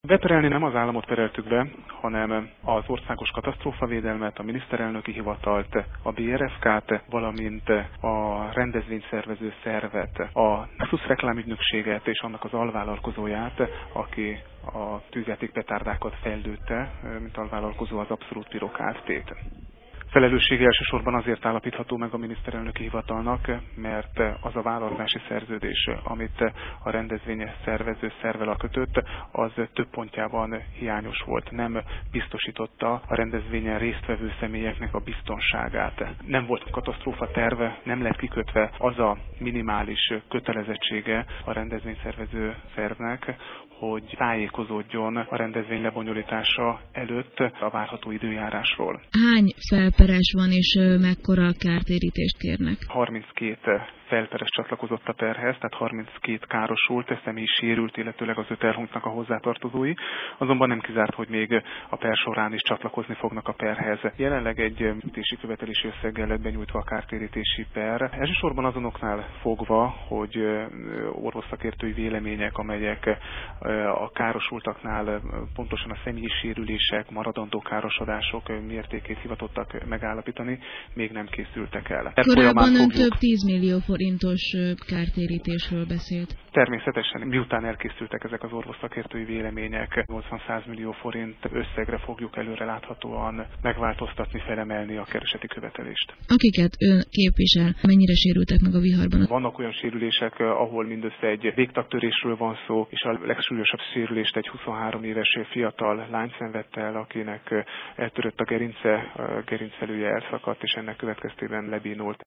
Beperelni nem az államot pereltük be, hanem az Országos Katasztrófavédelmet, a Miniszterelnöki Hivatalt, a BRFK-t, valamint a rendezvényszervező szervet, a Nexus reklámügynökséget és annak az alvállalkozóját, aki a tűzjátékpetárdákat fejlődte, mint alvállalkozó az Abszolút Piroc Kft-t. Felelőssége elsősorban azért állapítható meg a miniszterelnöki hivatalnak, mert az a vállalkozási szerződés, amit a rendezvényes szervező szervvel kötött, az több pontjában hiányos volt. Nem biztosította a rendezvényen résztvevő személyeknek a biztonságát. Nem volt katasztrófa terve, nem lett kikötve az a minimális kötelezettsége a rendezvényszervező szervnek, hogy tájékozódjon a rendezvény lebonyolítása előtt a várható időjárásról. Hány felperes van és mekkora kártérítést kérnek? 32 felperes csatlakozott a perhez, tehát 32 károsult, személy sérült, illetőleg az 5 elhunytnak a hozzátartozói. Azonban nem kizárt, hogy még a per során is csatlakozni fognak a perhez. Jelenleg egy ütési követelési összeggel lett benyújtva a kártérítési per. Elsősorban azonoknál fogva, hogy orvosszakértői vélemények, amelyek a károsultaknál pontosan a személyi sérülések, maradandó károsodások mértékét hivatottak megállapítani, még nem készültek el. Korábban ön több 10 millió forintos kártérítésről beszélt. Természetesen, miután elkészültek ezek az orvosszakértői vélemények, 80-100 millió forint összegre fogjuk előreláthatóan megváltoztatni, felemelni a kereseti követelést. Akiket ön képvisel, mennyire sérültek meg a viharban? Vannak olyan sérülések, ahol mindössze egy végtagtörésről van szó, és a legsúlyosabb sérülést egy 23 éves fiatal lány szenvedte el, akinek eltörött a gerincelője, elszakadt, és ennek következtében lebénult.